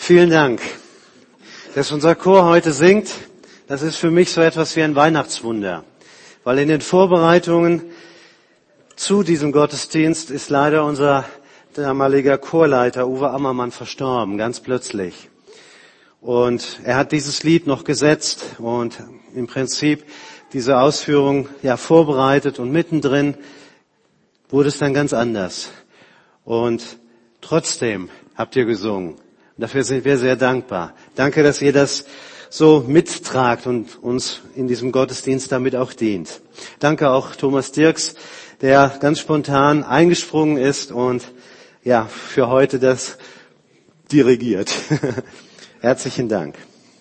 Vielen Dank, dass unser Chor heute singt. Das ist für mich so etwas wie ein Weihnachtswunder, weil in den Vorbereitungen zu diesem Gottesdienst ist leider unser damaliger Chorleiter Uwe Ammermann verstorben, ganz plötzlich. Und er hat dieses Lied noch gesetzt und im Prinzip diese Ausführung vorbereitet und mittendrin wurde es dann ganz anders. Und trotzdem habt ihr gesungen. Und dafür sind wir sehr dankbar. Danke, dass ihr das so mittragt und uns in diesem Gottesdienst damit auch dient. Danke auch Thomas Dirks, der ganz spontan eingesprungen ist und für heute das dirigiert. Herzlichen Dank.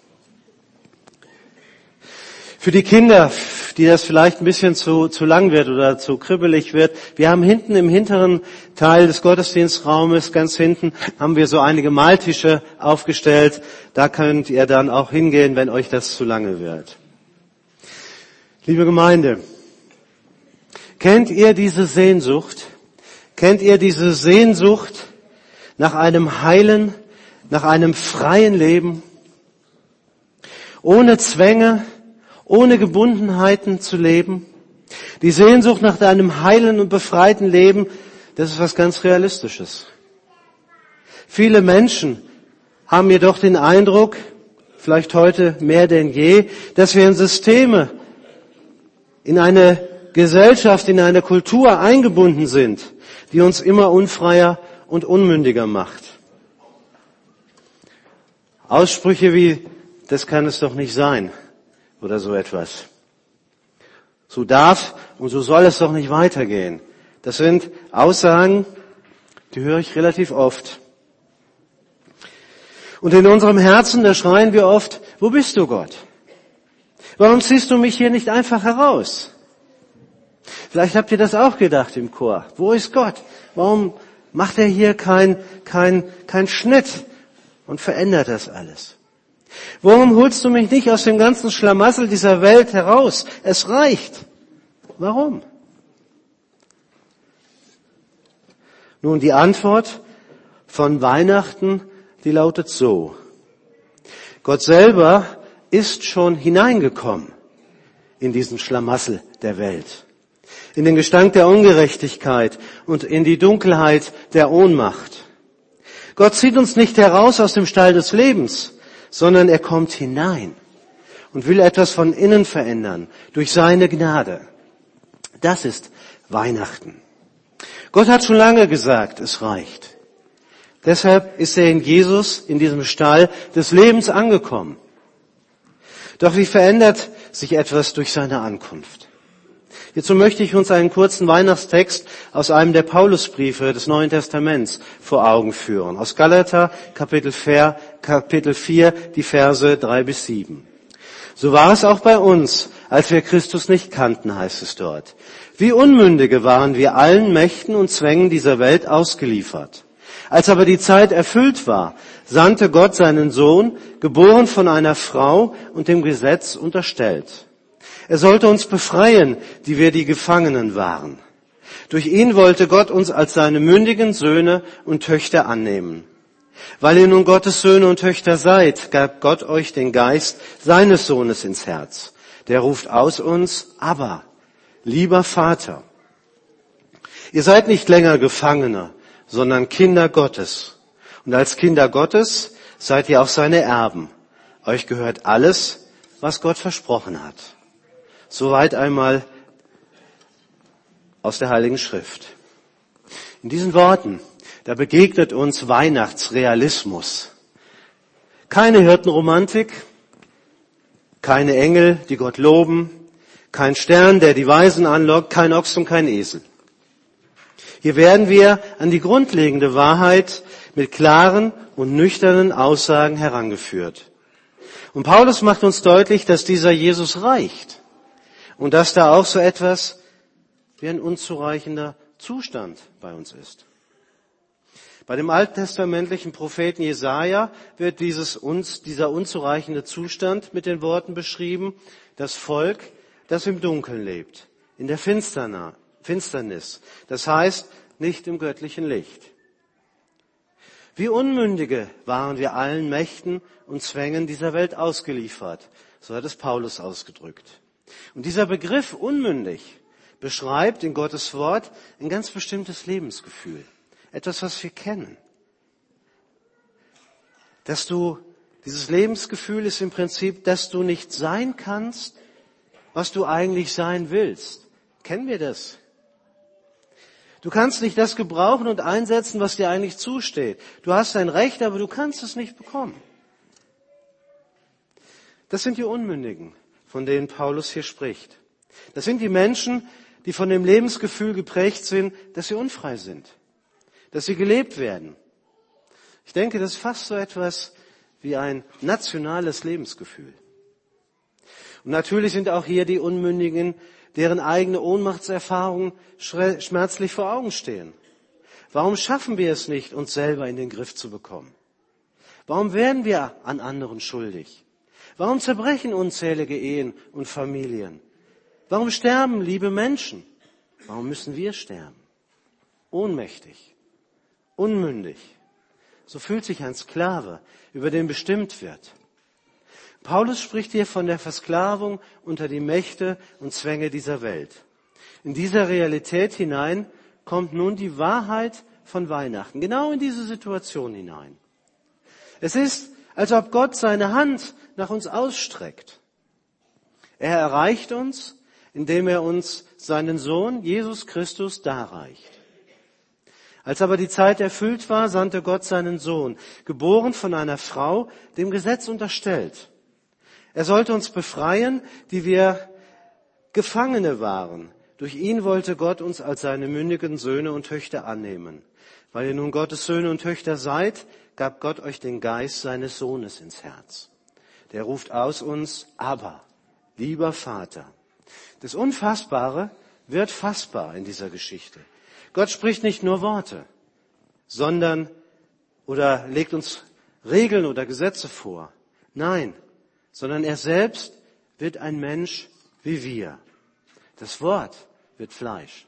Für die Kinder, die das vielleicht ein bisschen zu lang wird oder zu kribbelig wird, wir haben hinten im hinteren Teil des Gottesdienstraumes, ganz hinten, haben wir so einige Maltische aufgestellt. Da könnt ihr dann auch hingehen, wenn euch das zu lange wird. Liebe Gemeinde, kennt ihr diese Sehnsucht? Kennt ihr diese Sehnsucht nach einem heilen, nach einem freien Leben? Ohne Zwänge, ohne Gebundenheiten zu leben. Die Sehnsucht nach einem heilen und befreiten Leben, das ist was ganz Realistisches. Viele Menschen haben jedoch den Eindruck, vielleicht heute mehr denn je, dass wir in Systeme, in eine Gesellschaft, in eine Kultur eingebunden sind, die uns immer unfreier und unmündiger macht. Aussprüche wie, das kann es doch nicht sein, oder so etwas. So darf und so soll es doch nicht weitergehen. Das sind Aussagen, die höre ich relativ oft. Und in unserem Herzen, da schreien wir oft, wo bist du, Gott? Warum ziehst du mich hier nicht einfach heraus? Vielleicht habt ihr das auch gedacht im Chor. Wo ist Gott? Warum macht er hier kein Schnitt und verändert das alles? Warum holst du mich nicht aus dem ganzen Schlamassel dieser Welt heraus? Es reicht. Warum? Nun, die Antwort von Weihnachten, die lautet so. Gott selber ist schon hineingekommen in diesen Schlamassel der Welt, in den Gestank der Ungerechtigkeit und in die Dunkelheit der Ohnmacht. Gott zieht uns nicht heraus aus dem Stall des Lebens, sondern er kommt hinein und will etwas von innen verändern durch seine Gnade. Das ist Weihnachten. Gott hat schon lange gesagt, es reicht. Deshalb ist er in Jesus, in diesem Stall des Lebens angekommen. Doch wie verändert sich etwas durch seine Ankunft? Hierzu möchte ich uns einen kurzen Weihnachtstext aus einem der Paulusbriefe des Neuen Testaments vor Augen führen. Aus Galater, Kapitel 4, die Verse 3-7. So war es auch bei uns, als wir Christus nicht kannten, heißt es dort. Wie Unmündige waren wir allen Mächten und Zwängen dieser Welt ausgeliefert. Als aber die Zeit erfüllt war, sandte Gott seinen Sohn, geboren von einer Frau und dem Gesetz unterstellt. Er sollte uns befreien, die wir die Gefangenen waren. Durch ihn wollte Gott uns als seine mündigen Söhne und Töchter annehmen. Weil ihr nun Gottes Söhne und Töchter seid, gab Gott euch den Geist seines Sohnes ins Herz. Der ruft aus uns, Abba, lieber Vater. Ihr seid nicht länger Gefangene, sondern Kinder Gottes. Und als Kinder Gottes seid ihr auch seine Erben. Euch gehört alles, was Gott versprochen hat. Soweit einmal aus der Heiligen Schrift. In diesen Worten, da begegnet uns Weihnachtsrealismus. Keine Hirtenromantik, keine Engel, die Gott loben, kein Stern, der die Weisen anlockt, kein Ochs und kein Esel. Hier werden wir an die grundlegende Wahrheit mit klaren und nüchternen Aussagen herangeführt. Und Paulus macht uns deutlich, dass dieser Jesus reicht. Und dass da auch so etwas wie ein unzureichender Zustand bei uns ist. Bei dem alttestamentlichen Propheten Jesaja wird dieser unzureichende Zustand mit den Worten beschrieben, das Volk, das im Dunkeln lebt, in der Finsternis, das heißt nicht im göttlichen Licht. Wie Unmündige waren wir allen Mächten und Zwängen dieser Welt ausgeliefert. So hat es Paulus ausgedrückt. Und dieser Begriff unmündig beschreibt in Gottes Wort ein ganz bestimmtes Lebensgefühl. Etwas, was wir kennen. Dieses Lebensgefühl ist im Prinzip, dass du nicht sein kannst, was du eigentlich sein willst. Kennen wir das? Du kannst nicht das gebrauchen und einsetzen, was dir eigentlich zusteht. Du hast ein Recht, aber du kannst es nicht bekommen. Das sind die Unmündigen, von denen Paulus hier spricht. Das sind die Menschen, die von dem Lebensgefühl geprägt sind, dass sie unfrei sind, dass sie gelebt werden. Ich denke, das ist fast so etwas wie ein nationales Lebensgefühl. Und natürlich sind auch hier die Unmündigen, deren eigene Ohnmachtserfahrungen schmerzlich vor Augen stehen. Warum schaffen wir es nicht, uns selber in den Griff zu bekommen? Warum werden wir an anderen schuldig? Warum zerbrechen unzählige Ehen und Familien? Warum sterben liebe Menschen? Warum müssen wir sterben? Ohnmächtig, unmündig. So fühlt sich ein Sklave, über den bestimmt wird. Paulus spricht hier von der Versklavung unter die Mächte und Zwänge dieser Welt. In dieser Realität hinein kommt nun die Wahrheit von Weihnachten, genau in diese Situation hinein. Es ist, als ob Gott seine Hand nach uns ausstreckt. Er erreicht uns, indem er uns seinen Sohn Jesus Christus darreicht. Als aber die Zeit erfüllt war, sandte Gott seinen Sohn, geboren von einer Frau, dem Gesetz unterstellt. Er sollte uns befreien, die wir Gefangene waren. Durch ihn wollte Gott uns als seine mündigen Söhne und Töchter annehmen. Weil ihr nun Gottes Söhne und Töchter seid, gab Gott euch den Geist seines Sohnes ins Herz. Der ruft aus uns, Abba, lieber Vater. Das Unfassbare wird fassbar in dieser Geschichte. Gott spricht nicht nur Worte, sondern oder legt uns Regeln oder Gesetze vor. Nein, sondern er selbst wird ein Mensch wie wir. Das Wort wird Fleisch.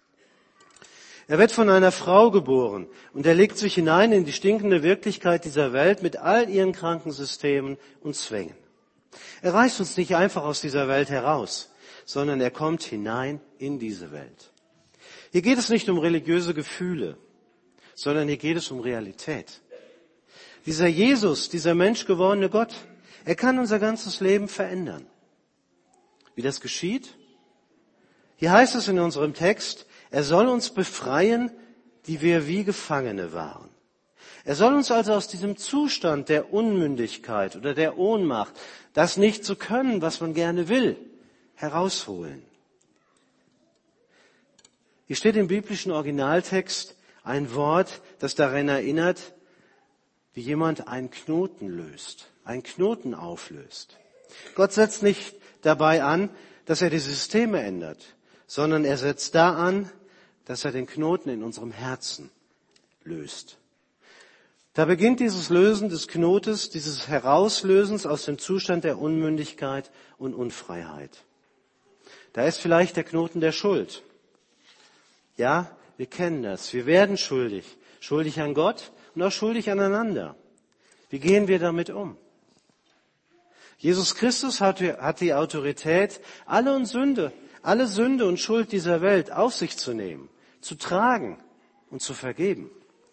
Er wird von einer Frau geboren und er legt sich hinein in die stinkende Wirklichkeit dieser Welt mit all ihren Krankensystemen und Zwängen. Er reißt uns nicht einfach aus dieser Welt heraus, sondern er kommt hinein in diese Welt. Hier geht es nicht um religiöse Gefühle, sondern hier geht es um Realität. Dieser Jesus, dieser menschgewordene Gott, er kann unser ganzes Leben verändern. Wie das geschieht? Hier heißt es in unserem Text, er soll uns befreien, die wir wie Gefangene waren. Er soll uns also aus diesem Zustand der Unmündigkeit oder der Ohnmacht, das nicht zu können, was man gerne will, herausholen. Hier steht im biblischen Originaltext ein Wort, das daran erinnert, wie jemand einen Knoten löst, einen Knoten auflöst. Gott setzt nicht dabei an, dass er die Systeme ändert, sondern er setzt da an, dass er den Knoten in unserem Herzen löst. Da beginnt dieses Lösen des Knotes, dieses Herauslösens aus dem Zustand der Unmündigkeit und Unfreiheit. Da ist vielleicht der Knoten der Schuld. Ja, wir kennen das. Wir werden schuldig. Schuldig an Gott und auch schuldig aneinander. Wie gehen wir damit um? Jesus Christus hat die Autorität, alle Sünde und Schuld dieser Welt auf sich zu nehmen, zu tragen und zu vergeben.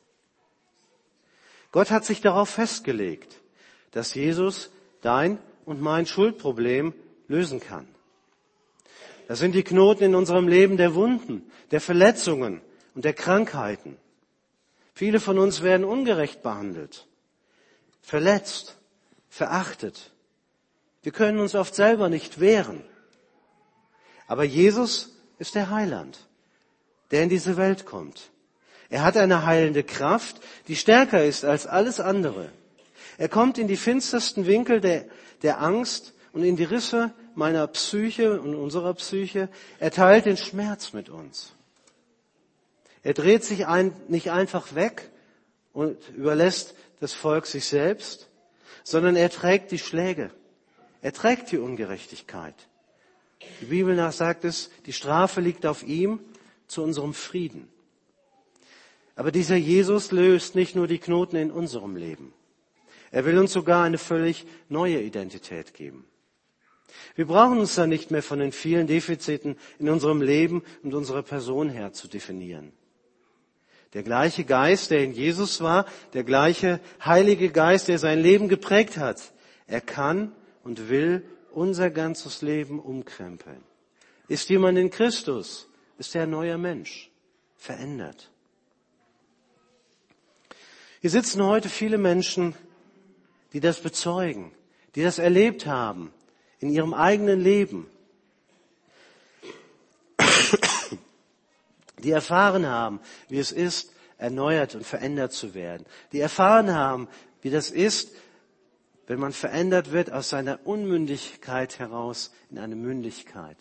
Gott hat sich darauf festgelegt, dass Jesus dein und mein Schuldproblem lösen kann. Das sind die Knoten in unserem Leben der Wunden, der Verletzungen und der Krankheiten. Viele von uns werden ungerecht behandelt, verletzt, verachtet. Wir können uns oft selber nicht wehren. Aber Jesus ist der Heiland, der in diese Welt kommt. Er hat eine heilende Kraft, die stärker ist als alles andere. Er kommt in die finstersten Winkel der Angst und in die Risse meiner Psyche und unserer Psyche. Er teilt den Schmerz mit uns. Er dreht sich nicht einfach weg und überlässt das Volk sich selbst, sondern er trägt die Schläge. Er trägt die Ungerechtigkeit. Die Bibel nach sagt es, die Strafe liegt auf ihm zu unserem Frieden. Aber dieser Jesus löst nicht nur die Knoten in unserem Leben. Er will uns sogar eine völlig neue Identität geben. Wir brauchen uns dann nicht mehr von den vielen Defiziten in unserem Leben und unserer Person her zu definieren. Der gleiche Geist, der in Jesus war, der gleiche Heilige Geist, der sein Leben geprägt hat, er kann und will unser ganzes Leben umkrempeln. Ist jemand in Christus, ist er ein neuer Mensch, verändert. Hier sitzen heute viele Menschen, die das bezeugen, die das erlebt haben in ihrem eigenen Leben, die erfahren haben, wie es ist, erneuert und verändert zu werden, die erfahren haben, wie das ist, wenn man verändert wird aus seiner Unmündigkeit heraus in eine Mündigkeit.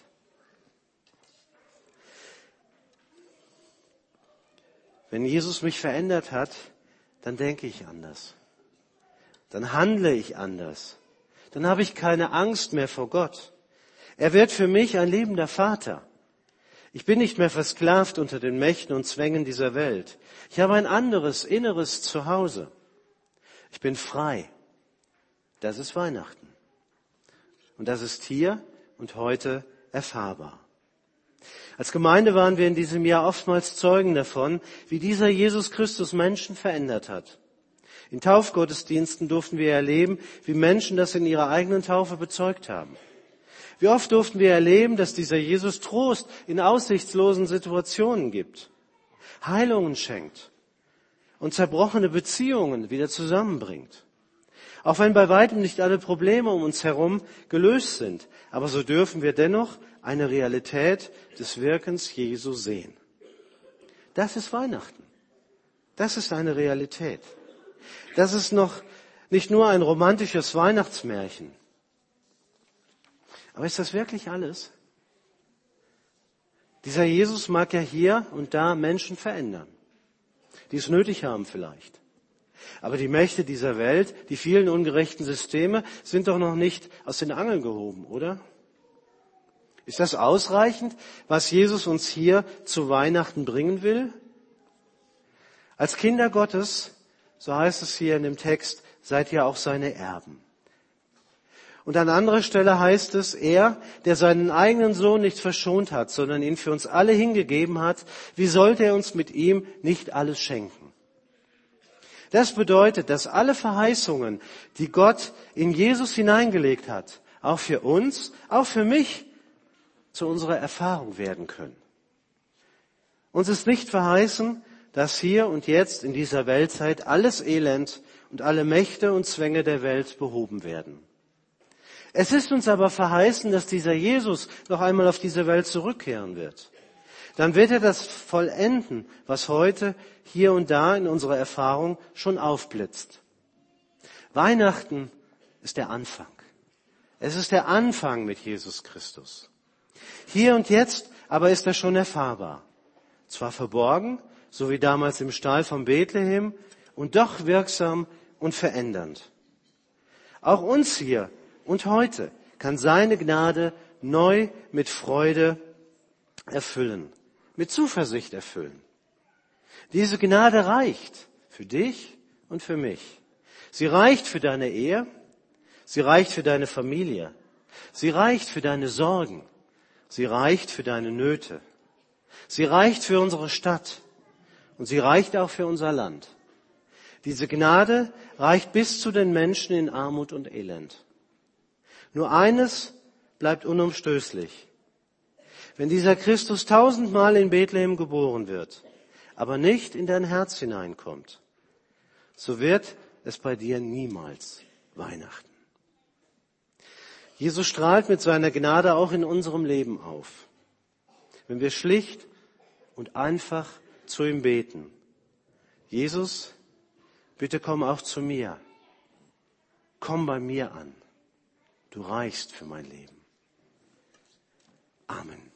Wenn Jesus mich verändert hat, dann denke ich anders. Dann handle ich anders. Dann habe ich keine Angst mehr vor Gott. Er wird für mich ein liebender Vater. Ich bin nicht mehr versklavt unter den Mächten und Zwängen dieser Welt. Ich habe ein anderes, inneres Zuhause. Ich bin frei. Das ist Weihnachten. Und das ist hier und heute erfahrbar. Als Gemeinde waren wir in diesem Jahr oftmals Zeugen davon, wie dieser Jesus Christus Menschen verändert hat. In Taufgottesdiensten durften wir erleben, wie Menschen das in ihrer eigenen Taufe bezeugt haben. Wie oft durften wir erleben, dass dieser Jesus Trost in aussichtslosen Situationen gibt, Heilungen schenkt und zerbrochene Beziehungen wieder zusammenbringt. Auch wenn bei weitem nicht alle Probleme um uns herum gelöst sind, aber so dürfen wir dennoch eine Realität des Wirkens Jesu sehen. Das ist Weihnachten. Das ist eine Realität. Das ist noch nicht nur ein romantisches Weihnachtsmärchen. Aber ist das wirklich alles? Dieser Jesus mag ja hier und da Menschen verändern, die es nötig haben vielleicht. Aber die Mächte dieser Welt, die vielen ungerechten Systeme, sind doch noch nicht aus den Angeln gehoben, oder? Ist das ausreichend, was Jesus uns hier zu Weihnachten bringen will? Als Kinder Gottes, so heißt es hier in dem Text, seid ihr auch seine Erben. Und an anderer Stelle heißt es, er, der seinen eigenen Sohn nicht verschont hat, sondern ihn für uns alle hingegeben hat, wie sollte er uns mit ihm nicht alles schenken? Das bedeutet, dass alle Verheißungen, die Gott in Jesus hineingelegt hat, auch für uns, auch für mich, zu unserer Erfahrung werden können. Uns ist nicht verheißen, dass hier und jetzt in dieser Weltzeit alles Elend und alle Mächte und Zwänge der Welt behoben werden. Es ist uns aber verheißen, dass dieser Jesus noch einmal auf diese Welt zurückkehren wird. Dann wird er das vollenden, was heute hier und da in unserer Erfahrung schon aufblitzt. Weihnachten ist der Anfang. Es ist der Anfang mit Jesus Christus. Hier und jetzt aber ist er schon erfahrbar. Zwar verborgen, so wie damals im Stall von Bethlehem, und doch wirksam und verändernd. Auch uns hier und heute kann seine Gnade neu mit Freude erfüllen, mit Zuversicht erfüllen. Diese Gnade reicht für dich und für mich. Sie reicht für deine Ehe, sie reicht für deine Familie, sie reicht für deine Sorgen, sie reicht für deine Nöte, sie reicht für unsere Stadt und sie reicht auch für unser Land. Diese Gnade reicht bis zu den Menschen in Armut und Elend. Nur eines bleibt unumstößlich. Wenn dieser Christus 1000-mal in Bethlehem geboren wird, aber nicht in dein Herz hineinkommt, so wird es bei dir niemals Weihnachten. Jesus strahlt mit seiner Gnade auch in unserem Leben auf. Wenn wir schlicht und einfach zu ihm beten: Jesus, bitte komm auch zu mir. Komm bei mir an. Du reichst für mein Leben. Amen.